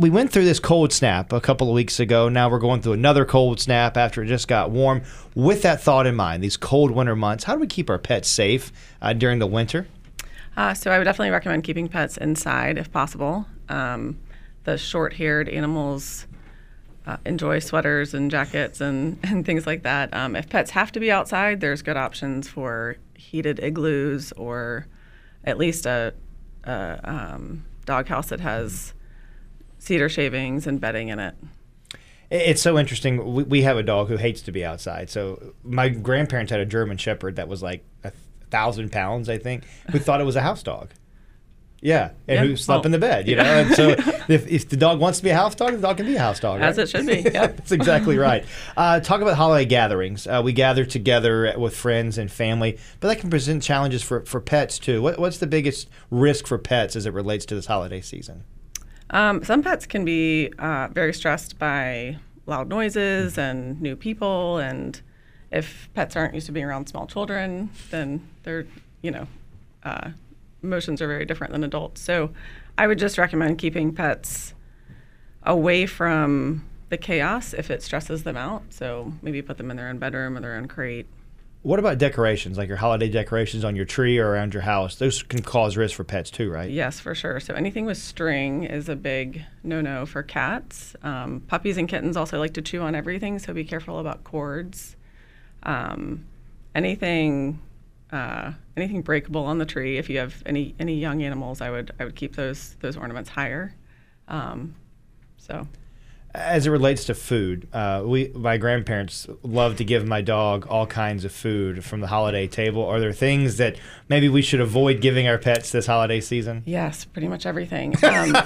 we went through this cold snap a couple of weeks ago. Now we're going through another cold snap after it just got warm. With that thought in mind, these cold winter months, how do we keep our pets safe during the winter? So I would definitely recommend keeping pets inside if possible. The short-haired animals enjoy sweaters and jackets and things like that. If pets have to be outside, there's good options for heated igloos or at least a doghouse that has cedar shavings and bedding in it. It's so interesting. We have a dog who hates to be outside. So my grandparents had a German Shepherd that was like 1,000 pounds, I think, who thought it was a house dog. Yeah, and who slept in the bed, you know. And so if the dog wants to be a house dog, the dog can be a house dog. As right? it should be, yep. That's exactly right. Talk about holiday gatherings. We gather together with friends and family, but that can present challenges for pets too. What's the biggest risk for pets as it relates to this holiday season? Some pets can be very stressed by loud noises and new people, and if pets aren't used to being around small children, then they're, emotions are very different than adults. So I would just recommend keeping pets away from the chaos if it stresses them out. So maybe put them in their own bedroom or their own crate. What about decorations, like your holiday decorations on your tree or around your house? Those can cause risk for pets too, right? Yes, for sure. So anything with string is a big no-no for cats. Puppies and kittens also like to chew on everything, so be careful about cords. Anything breakable on the tree. If you have any young animals, I would keep those ornaments higher. As it relates to food, my grandparents love to give my dog all kinds of food from the holiday table. Are there things that maybe we should avoid giving our pets this holiday season? Yes, pretty much everything.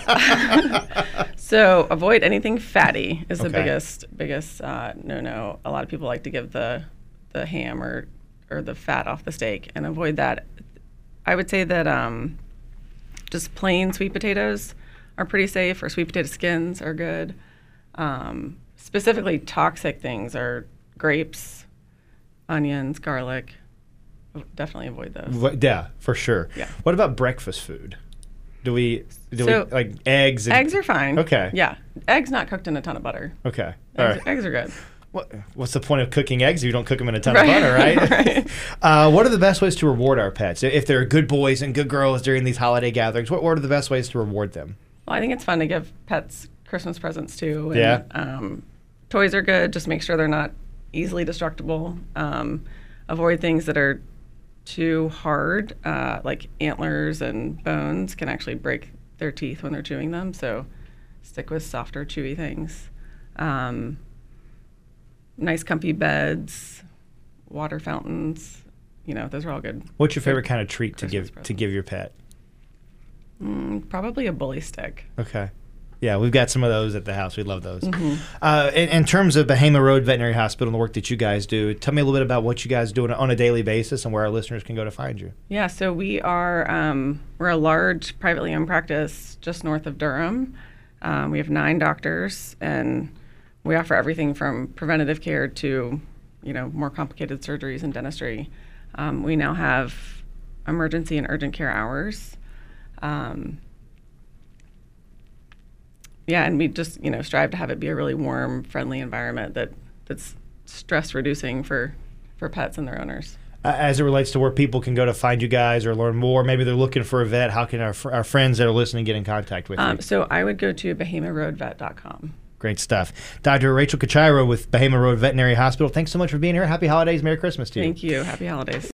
So avoid anything fatty is the biggest no-no. A lot of people like to give the ham or the fat off the steak, and avoid that. I would say that just plain sweet potatoes are pretty safe, or sweet potato skins are good. Specifically toxic things are grapes, onions, garlic. Definitely avoid those. Yeah, for sure. Yeah. What about breakfast food? Do we like eggs? Eggs are fine. Okay. Yeah. Eggs not cooked in a ton of butter. Okay. All right. Eggs are good. What's the point of cooking eggs if you don't cook them in a ton of butter, right? Right. What are the best ways to reward our pets? If they're good boys and good girls during these holiday gatherings, what are the best ways to reward them? Well, I think it's fun to give pets Christmas presents too. And, yeah. Toys are good. Just make sure they're not easily destructible. Avoid things that are too hard, like antlers and bones can actually break their teeth when they're chewing them. So stick with softer, chewy things. Nice comfy beds, water fountains, those are all good. What's your favorite kind of treat to Christmas give your pet? Probably a bully stick. Okay. Yeah, we've got some of those at the house. We love those. Mm-hmm. In terms of Bahama Road Veterinary Hospital and the work that you guys do, tell me a little bit about what you guys do on a daily basis and where our listeners can go to find you. Yeah, so we are we're a large privately owned practice just north of Durham. We have 9 doctors, and we offer everything from preventative care to, more complicated surgeries and dentistry. We now have emergency and urgent care hours. And we just, strive to have it be a really warm, friendly environment that's stress reducing for pets and their owners. As it relates to where people can go to find you guys or learn more, maybe they're looking for a vet, how can our friends that are listening get in contact with you? So I would go to BahamaRoadVet.com. Great stuff. Dr. Rachel Cachairo with Bahama Road Veterinary Hospital. Thanks so much for being here. Happy holidays. Merry Christmas to you. Thank you. Happy holidays.